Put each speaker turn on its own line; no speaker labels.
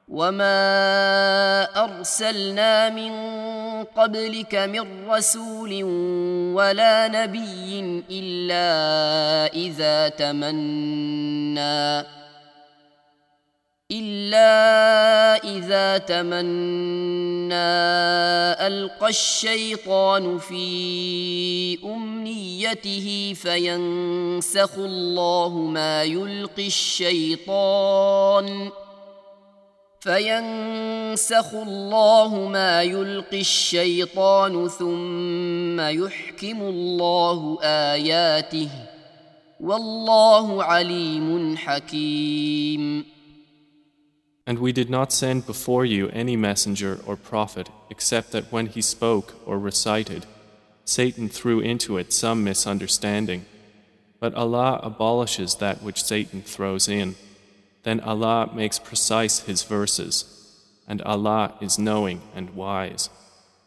وما أرسلنا من قبلك من رسول ولا نبي إلا إذا تمنى ألقى الشيطان في أمنيته فينسخ الله ما يلقي الشيطان ثم يحكم الله آياته والله عليم حكيم.
And we did not send before you any messenger or prophet except that when he spoke or recited, Satan threw into it some misunderstanding. But Allah abolishes that which Satan throws in. Then Allah makes precise His verses, and Allah is knowing and wise.